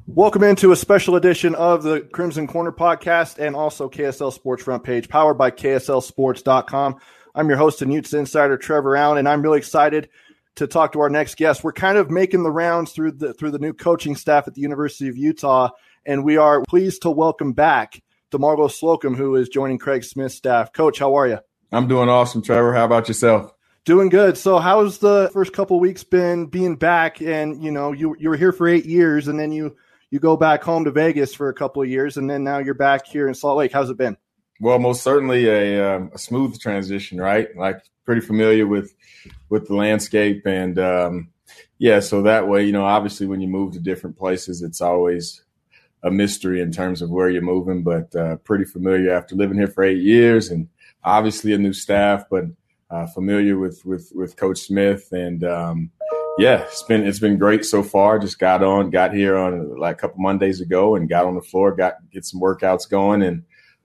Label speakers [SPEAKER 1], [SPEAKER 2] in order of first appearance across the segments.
[SPEAKER 1] Welcome into a special edition of the Crimson Corner podcast and also KSL Sports Front Page, powered by KSLSports.com. I'm your host and Utes Insider, Trevor Allen, and I'm really excited to talk to our next guest. We're kind of making the rounds through the new coaching staff at the University of Utah, and we are pleased to welcome back DeMarlo Slocum, who is joining Craig Smith's staff. Coach, how are you?
[SPEAKER 2] I'm doing awesome, Trevor. How about yourself?
[SPEAKER 1] Doing good. So how's the first couple of weeks been being back? And, you know, you were here for 8 years, and then you go back home to Vegas for a couple of years, and then now you're back here in Salt Lake. How's it been?
[SPEAKER 2] Well, most certainly a smooth transition, right? Like pretty familiar with the landscape. And, so that way, you know, obviously when you move to different places, it's always a mystery in terms of where you're moving, but pretty familiar after living here for 8 years and obviously a new staff, but familiar with Coach Smith. And, it's been great so far. Just got here on like a couple Mondays ago and got on the floor, get some workouts going and,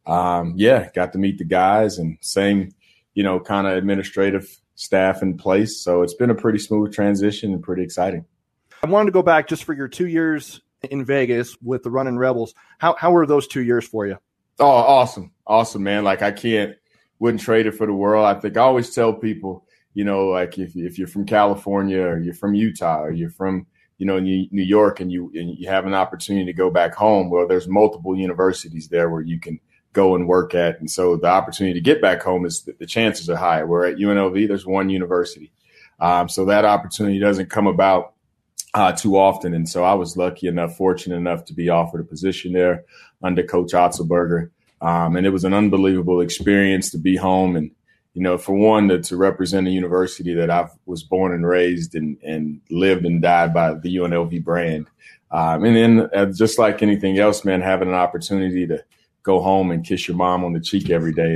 [SPEAKER 2] got to meet the guys and same, you know, kind of administrative staff in place. So it's been a pretty smooth transition and pretty exciting.
[SPEAKER 1] I wanted to go back just for your 2 years in Vegas with the Running Rebels. How were those 2 years for you?
[SPEAKER 2] Oh, awesome. Awesome, man. Like wouldn't trade it for the world. I think I always tell people, you know, like if you're from California or you're from Utah or you're from, you know, New York and you have an opportunity to go back home, well, there's multiple universities there where you can go and work at. And so the opportunity to get back home is the chances are high. Where at UNLV, there's one university. So that opportunity doesn't come about too often. And so I was fortunate enough to be offered a position there under Coach Otzelberger. And it was an unbelievable experience to be home and, you know, for one, to represent a university that I was born and raised and lived and died by the UNLV brand. And then just like anything else, man, having an opportunity to go home and kiss your mom on the cheek every day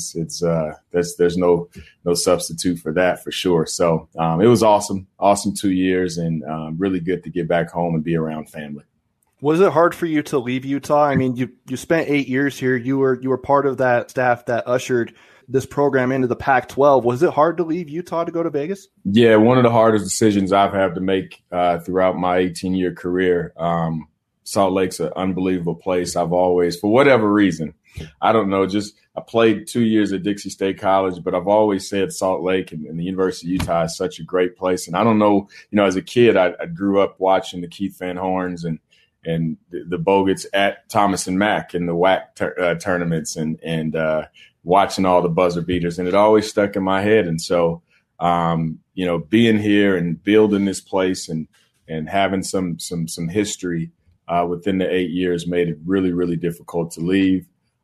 [SPEAKER 2] there's no substitute for that for sure. So it was awesome 2 years and really good to get back home and be around family.
[SPEAKER 1] Was it hard for you to leave Utah? I mean, you spent 8 years here. You were part of that staff that ushered this program into the Pac-12. Was it hard to leave Utah to go to Vegas?
[SPEAKER 2] Yeah, one of the hardest decisions I've had to make throughout my 18-year career. Salt Lake's an unbelievable place. I've always, for whatever reason, I don't know, I played 2 years at Dixie State College, but I've always said Salt Lake and the University of Utah is such a great place. And I don't know, you know, as a kid, I grew up watching the Keith Van Horns and the Bogut's at Thomas and Mack in the WAC tournaments and watching all the buzzer beaters. And it always stuck in my head. And so, you know, being here and building this place and having some history within the 8 years made it really, really difficult to leave.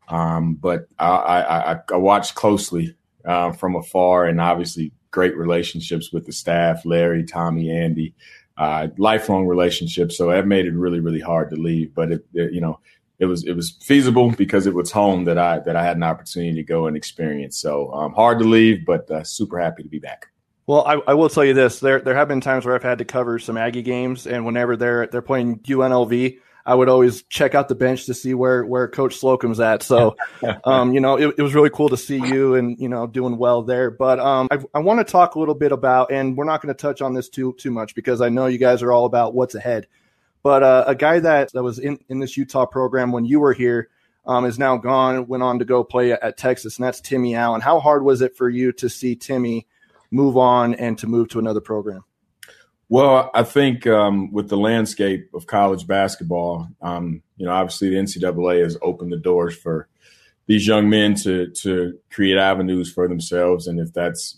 [SPEAKER 2] But I watched closely from afar and obviously great relationships with the staff, Larry, Tommy, Andy, lifelong relationships. So that made it really, really hard to leave. But it was feasible because it was home that I had an opportunity to go and experience. So hard to leave, but super happy to be back.
[SPEAKER 1] Well, I will tell you this: there have been times where I've had to cover some Aggie games, and whenever they're playing UNLV, I would always check out the bench to see where Coach Slocum's at. So, you know, it was really cool to see you and, you know, doing well there. But I want to talk a little bit about, and we're not going to touch on this too much because I know you guys are all about what's ahead. But a guy that was in this Utah program when you were here is now gone, went on to go play at Texas, and that's Timmy Allen. How hard was it for you to see Timmy move on and to move to another program?
[SPEAKER 2] Well, I think with the landscape of college basketball, you know, obviously the NCAA has opened the doors for these young men to create avenues for themselves. And if that's,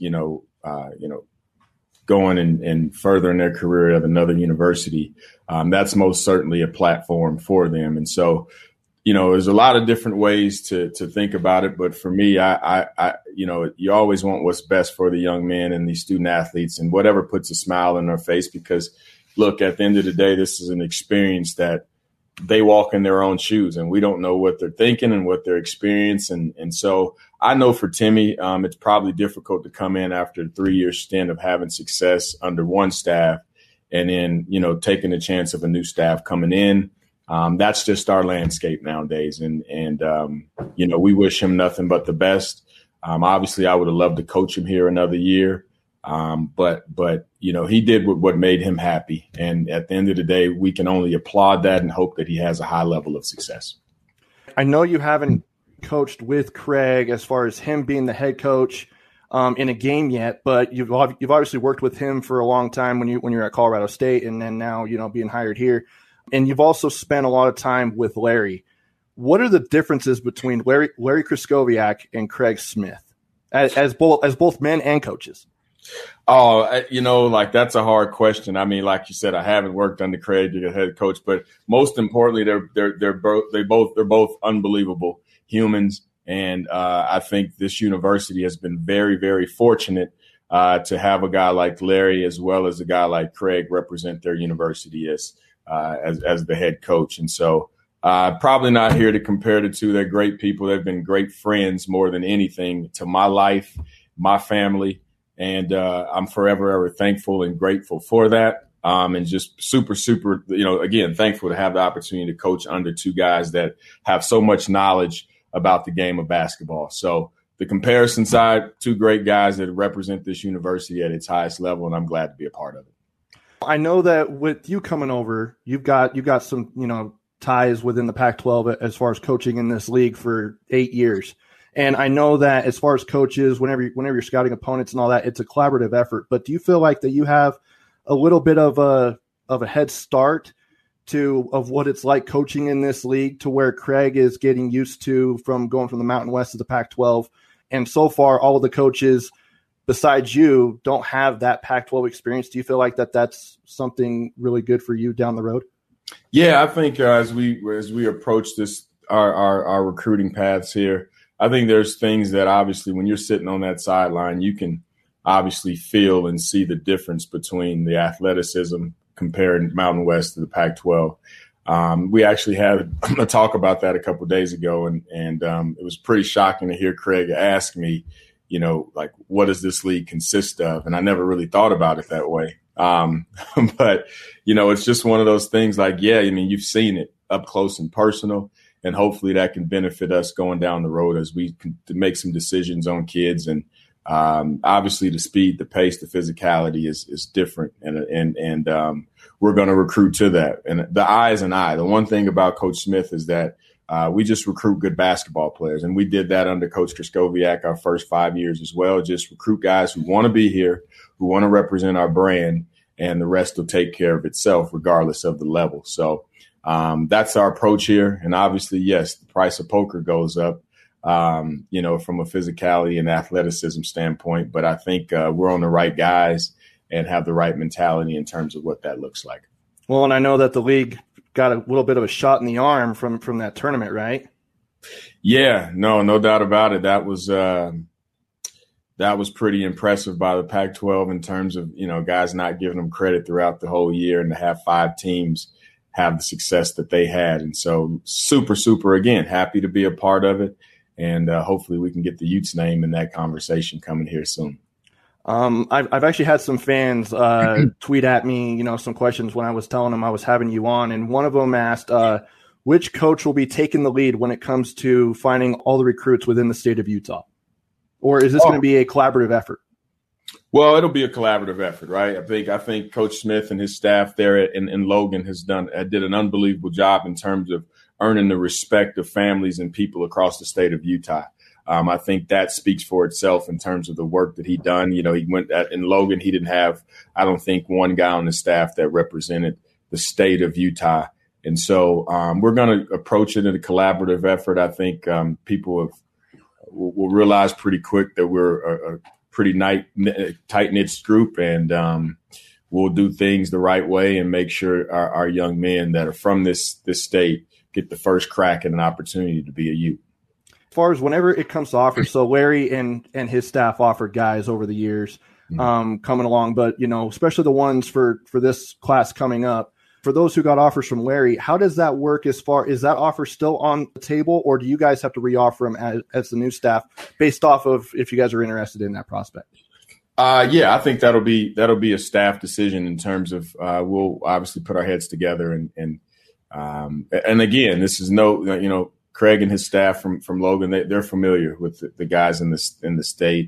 [SPEAKER 2] going and furthering their career at another university, that's most certainly a platform for them. And so, you know, there's a lot of different ways to think about it. But for me, I you always want what's best for the young men and these student athletes and whatever puts a smile on their face, because look, at the end of the day, this is an experience that they walk in their own shoes and we don't know what they're thinking and what they're experiencing. And so I know for Timmy, it's probably difficult to come in after a 3-year stint of having success under one staff and then, you know, taking the chance of a new staff coming in. That's just our landscape nowadays. And we wish him nothing but the best. Obviously, I would have loved to coach him here another year. But he did what made him happy. And at the end of the day, we can only applaud that and hope that he has a high level of success.
[SPEAKER 1] I know you haven't coached with Craig as far as him being the head coach in a game yet, but you've obviously worked with him for a long time when you're at Colorado State, and then now being hired here, and you've also spent a lot of time with Larry. What are the differences between Larry Krystkowiak and Craig Smith as both men and coaches?
[SPEAKER 2] Oh, that's a hard question. I mean, like you said, I haven't worked under Craig as head coach, but most importantly, they're both unbelievable humans. And I think this university has been very, very fortunate to have a guy like Larry as well as a guy like Craig represent their university as the head coach. And so probably not here to compare the two. They're great people. They've been great friends more than anything to my life, my family. And I'm forever, ever thankful and grateful for that. And just super, super, again, thankful to have the opportunity to coach under two guys that have so much knowledge about the game of basketball. So the comparison side, two great guys that represent this university at its highest level, and I'm glad to be a part of it.
[SPEAKER 1] I know that with you coming over, you've got some, ties within the Pac-12 as far as coaching in this league for 8 years. And I know that as far as coaches, whenever you're scouting opponents and all that, it's a collaborative effort. But do you feel like that you have a little bit of a head start of what it's like coaching in this league, to where Craig is getting used to from going from the Mountain West to the Pac-12? And so far, all of the coaches besides you don't have that Pac-12 experience. Do you feel like that's something really good for you down the road?
[SPEAKER 2] Yeah, I think as we approach this, our recruiting paths here, I think there's things that obviously when you're sitting on that sideline, you can obviously feel and see the difference between the athleticism comparing Mountain West to the Pac-12. We actually had a talk about that a couple of days ago, and it was pretty shocking to hear Craig ask me, what does this league consist of? And I never really thought about it that way. But, it's just one of those things like, you've seen it up close and personal. And hopefully that can benefit us going down the road as we can make some decisions on kids. And obviously the speed, the pace, the physicality is different. And we're going to recruit to that. And the eye is an eye. The one thing about Coach Smith is that we just recruit good basketball players. And we did that under Coach Krystkowiak our first 5 years as well. Just recruit guys who want to be here, who want to represent our brand, and the rest will take care of itself regardless of the level. So that's our approach here. And obviously, yes, the price of poker goes up, from a physicality and athleticism standpoint. But I think we're on the right guys and have the right mentality in terms of what that looks like.
[SPEAKER 1] Well, and I know that the league got a little bit of a shot in the arm from that tournament, right?
[SPEAKER 2] Yeah, no doubt about it. That was pretty impressive by the Pac-12 in terms of, guys not giving them credit throughout the whole year, and to have 5 teams have the success that they had. And so super, super, again, happy to be a part of it. And hopefully we can get the Utes name in that conversation coming here soon.
[SPEAKER 1] I've actually had some fans tweet at me, some questions when I was telling them I was having you on. And one of them asked, which coach will be taking the lead when it comes to finding all the recruits within the state of Utah? Or is this going to be a collaborative effort?
[SPEAKER 2] Well, it'll be a collaborative effort, right? I think Coach Smith and his staff there in Logan did an unbelievable job in terms of earning the respect of families and people across the state of Utah. I think that speaks for itself in terms of the work that he done. He went in Logan. He didn't have, I don't think, one guy on the staff that represented the state of Utah. And so we're going to approach it in a collaborative effort. I think people will realize pretty quick that we're a pretty tight-knit group, and we'll do things the right way and make sure our young men that are from this state get the first crack at an opportunity to be a Ute.
[SPEAKER 1] As far as whenever it comes to offers, so Larry and his staff offered guys over the years coming along, but, especially the ones for this class coming up. For those who got offers from Larry, how does that work? Is that offer still on the table, or do you guys have to reoffer him as the new staff based off of if you guys are interested in that prospect?
[SPEAKER 2] Yeah, I think that'll be a staff decision in terms of we'll obviously put our heads together and again, this is Craig and his staff from Logan, they're familiar with the guys in the state.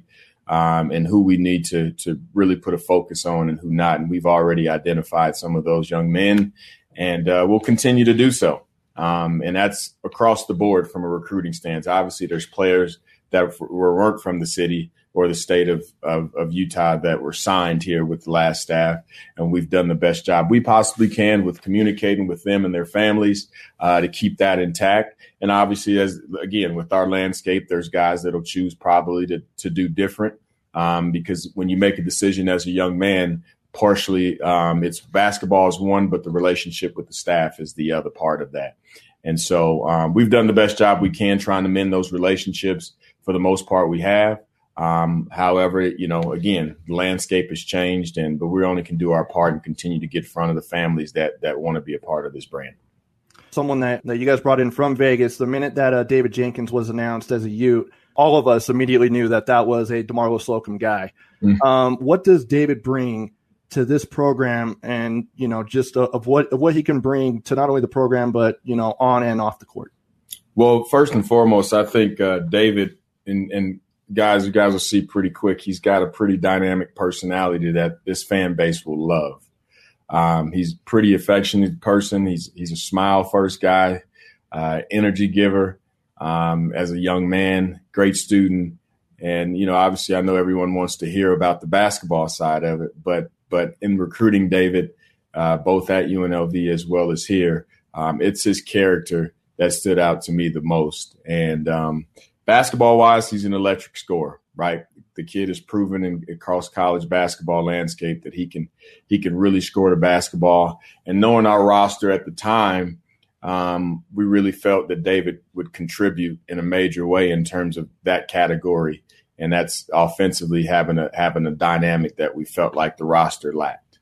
[SPEAKER 2] and who we need to really put a focus on and who not. And we've already identified some of those young men, and we'll continue to do so. And that's across the board from a recruiting stance. Obviously, there's players that weren't from the city or the state of Utah that were signed here with the last staff. And we've done the best job we possibly can with communicating with them and their families to keep that intact. And obviously, with our landscape, there's guys that'll choose probably to do different because when you make a decision as a young man, partially it's basketball is one, but the relationship with the staff is the other part of that. And so we've done the best job we can trying to mend those relationships. For the most part, we have. However, again, the landscape has changed, but we only can do our part and continue to get in front of the families that want to be a part of this brand.
[SPEAKER 1] Someone that you guys brought in from Vegas, the minute that David Jenkins was announced as a Ute, all of us immediately knew that was a DeMarlo Slocum guy. Mm-hmm. What does David bring to this program, and just of what he can bring to not only the program but on and off the court? Well,
[SPEAKER 2] first and foremost, I think David and guys, you guys will see pretty quick. He's got a pretty dynamic personality that this fan base will love. He's a pretty affectionate person. He's a smile first guy, energy giver. As a young man, great student, and obviously, I know everyone wants to hear about the basketball side of it, but in recruiting David, both at UNLV as well as here, it's his character that stood out to me the most. And basketball-wise, he's an electric scorer, right? The kid has proven across college basketball landscape that he can really score the basketball. And knowing our roster at the time, we really felt that David would contribute in a major way in terms of that category. And that's offensively having a dynamic that we felt like the roster lacked.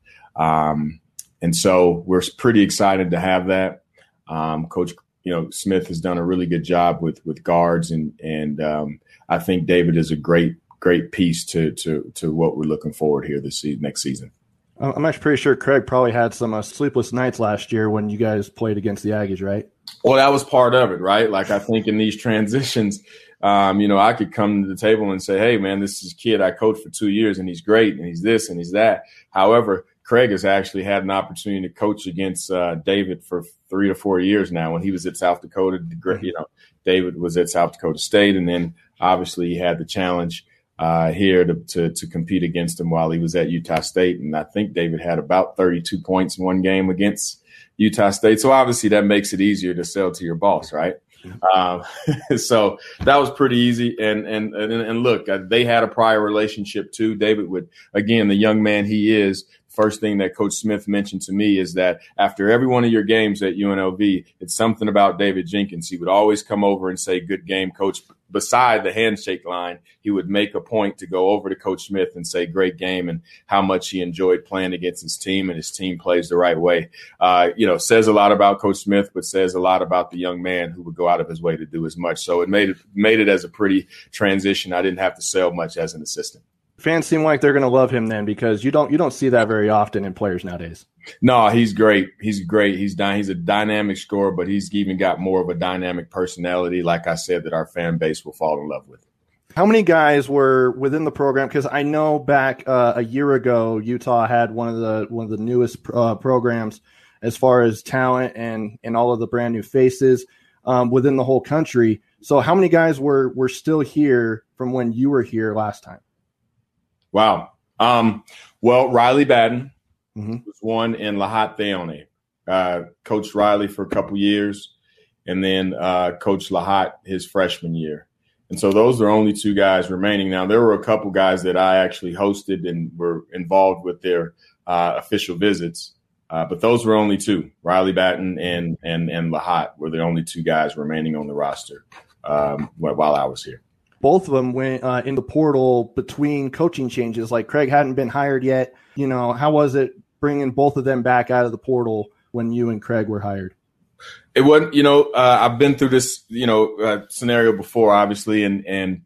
[SPEAKER 2] And so we're pretty excited to have that. Coach Smith has done a really good job with guards, and I think David is a great piece to what we're looking forward here next season.
[SPEAKER 1] I'm actually pretty sure Craig probably had some sleepless nights last year when you guys played against the Aggies, right?
[SPEAKER 2] Well, that was part of it, right? Like I think in these transitions, I could come to the table and say, hey, man, this is a kid I coached for 2 years, and he's great, and he's this, and he's that. However, Craig has actually had an opportunity to coach against David for 3 to 4 years now. When he was at South Dakota, David was at South Dakota State, and then obviously he had the challenge here to compete against him while he was at Utah State. And I think David had about 32 points in one game against Utah State. So obviously that makes it easier to sell to your boss, right? So that was pretty easy. And look, they had a prior relationship too. David would, again, the young man he is, first thing that Coach Smith mentioned to me is that after every one of your games at UNLV, it's something about David Jenkins. He would always come over and say, good game, Coach. Beside the handshake line, he would make a point to go over to Coach Smith and say, great game, and how much he enjoyed playing against his team, and his team plays the right way. Says a lot about Coach Smith, but says a lot about the young man who would go out of his way to do as much. So it made it as a pretty transition. I didn't have to sell much as an assistant.
[SPEAKER 1] Fans seem like they're going to love him then, because you don't see that very often in players nowadays.
[SPEAKER 2] No, he's great. He's great. He's a dynamic scorer, but he's even got more of a dynamic personality, like I said, that our fan base will fall in love with.
[SPEAKER 1] How many guys were within the program? Because I know back a year ago, Utah had one of the newest programs as far as talent and all of the brand new faces within the whole country. So how many guys were still here from when you were here last time?
[SPEAKER 2] Wow. Well, Riley Batten was one, in Lahat Theone. Coached Riley for a couple years, and then coached Lahat his freshman year. And so those are only two guys remaining. Now, there were a couple guys that I actually hosted and were involved with their official visits, but those were only two. Riley Batten and Lahat were the only two guys remaining on the roster while I was here.
[SPEAKER 1] Both of them went in the portal between coaching changes. Like Craig hadn't been hired yet. How was it bringing both of them back out of the portal when you and Craig were hired?
[SPEAKER 2] It wasn't, I've been through this, scenario before, obviously. And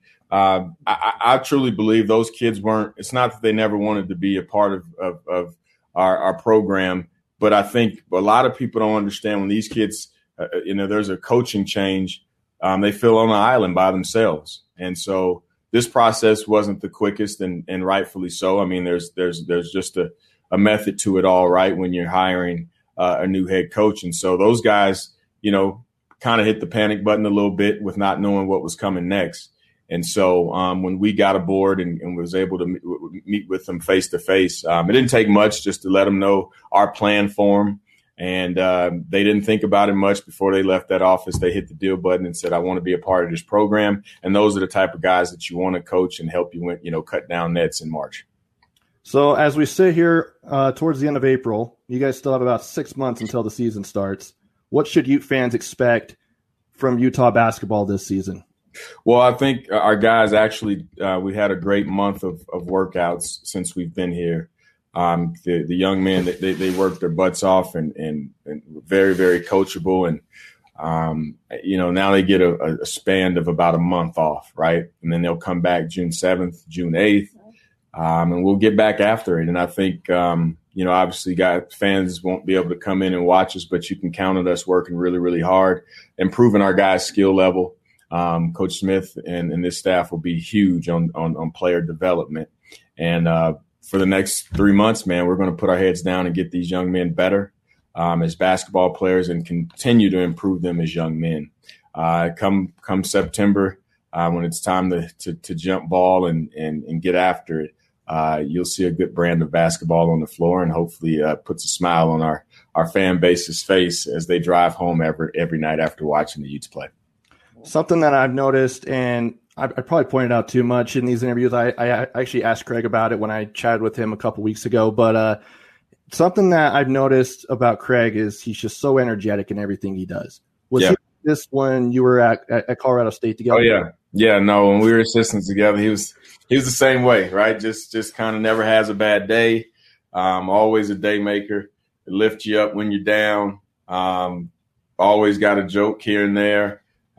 [SPEAKER 2] I truly believe those kids weren't, it's not that they never wanted to be a part of our program, but I think a lot of people don't understand when these kids, there's a coaching change, they feel on an island by themselves. And so this process wasn't the quickest, and rightfully so. I mean, there's just a method to it all, right, when you're hiring a new head coach. And so those guys, kind of hit the panic button a little bit with not knowing what was coming next. And so when we got aboard and was able to meet with them face to face, it didn't take much just to let them know our plan for them. And they didn't think about it much before they left that office. They hit the deal button and said, I want to be a part of this program. And those are the type of guys that you want to coach and help you, cut down nets in March.
[SPEAKER 1] So as we sit here towards the end of April, you guys still have about 6 months until the season starts. What should Ute fans expect from Utah basketball this season?
[SPEAKER 2] Well, I think our guys actually, we had a great month of workouts since we've been here. The young men, they work their butts off and very, very coachable. And, now they get a span of about a month off, right? And then they'll come back June 7th, June 8th, and we'll get back after it. And I think, obviously fans won't be able to come in and watch us, but you can count on us working really, really hard, improving our guys' skill level. Coach Smith and this staff will be huge on player development. And for the next 3 months, man, we're going to put our heads down and get these young men better as basketball players and continue to improve them as young men. Come September, when it's time to jump ball and get after it, you'll see a good brand of basketball on the floor, and hopefully puts a smile on our fan base's face as they drive home every night after watching the Utes play.
[SPEAKER 1] Something that I've noticed, and I probably pointed out too much in these interviews. I actually asked Craig about it when I chatted with him a couple weeks ago. But something that I've noticed about Craig is he's just so energetic in everything he does. Was he like this when you were at Colorado State together?
[SPEAKER 2] Oh yeah, yeah. No, when we were assistants together, he was the same way, right? Just kind of never has a bad day. Always a day maker. Lift you up when you're down. Always got a joke here and there.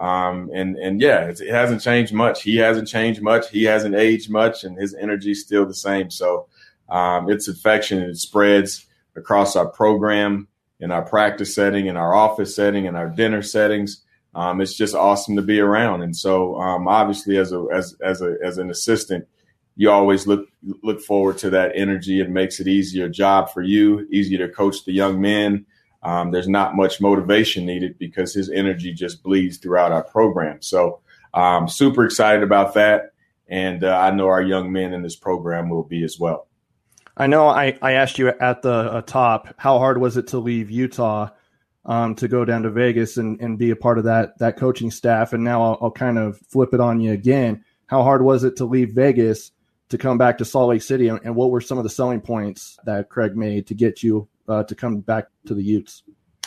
[SPEAKER 2] It hasn't changed much. He hasn't changed much. He hasn't aged much, and his energy's still the same. So it's infection, and it spreads across our program, in our practice setting, in our office setting, in our dinner settings. It's just awesome to be around. And so obviously as an assistant, you always look forward to that energy. It makes it easier job for you, easier to coach the young men. There's not much motivation needed because his energy just bleeds throughout our program. So super excited about that. And I know our young men in this program will be as well.
[SPEAKER 1] I know I asked you at the top, how hard was it to leave Utah to go down to Vegas and be a part of that coaching staff? And now I'll kind of flip it on you again. How hard was it to leave Vegas to come back to Salt Lake City? And what were some of the selling points that Craig made to get you to come back to the Utes?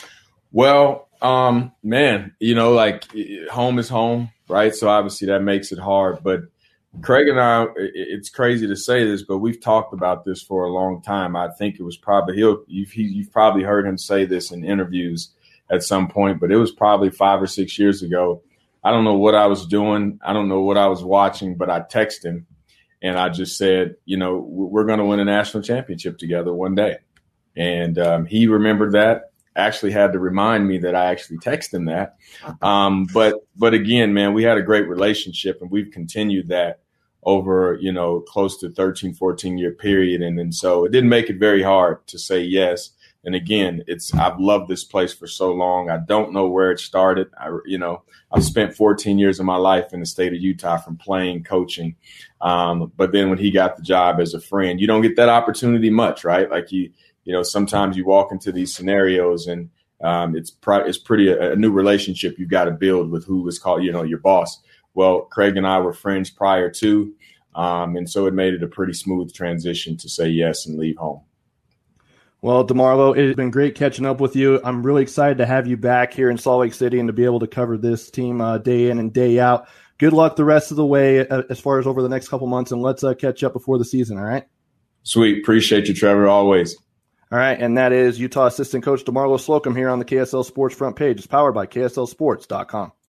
[SPEAKER 2] Well, man, home is home, right? So obviously that makes it hard. But Craig and I, it's crazy to say this, but we've talked about this for a long time. I think it was probably you've probably heard him say this in interviews at some point, but it was probably 5 or 6 years ago. I don't know what I was doing. I don't know what I was watching, but I texted him and I just said, we're going to win a national championship together one day. And he remembered that, actually had to remind me that I actually texted him that. But again, man, we had a great relationship, and we've continued that over, close to 13, 14-year period. And so it didn't make it very hard to say yes. And again, I've loved this place for so long. I don't know where it started. I've spent 14 years of my life in the state of Utah from playing, coaching. But then when he got the job as a friend, you don't get that opportunity much, right? Like sometimes you walk into these scenarios and it's pretty a new relationship you've got to build with who is called, your boss. Well, Craig and I were friends prior to, and so it made it a pretty smooth transition to say yes and leave home.
[SPEAKER 1] Well, DeMarlo, it's been great catching up with you. I'm really excited to have you back here in Salt Lake City and to be able to cover this team day in and day out. Good luck the rest of the way as far as over the next couple months, and let's catch up before the season, all right?
[SPEAKER 2] Sweet. Appreciate you, Trevor, always.
[SPEAKER 1] All right, and that is Utah assistant coach DeMarlo Slocum here on the KSL Sports front page. It's powered by KSLSports.com.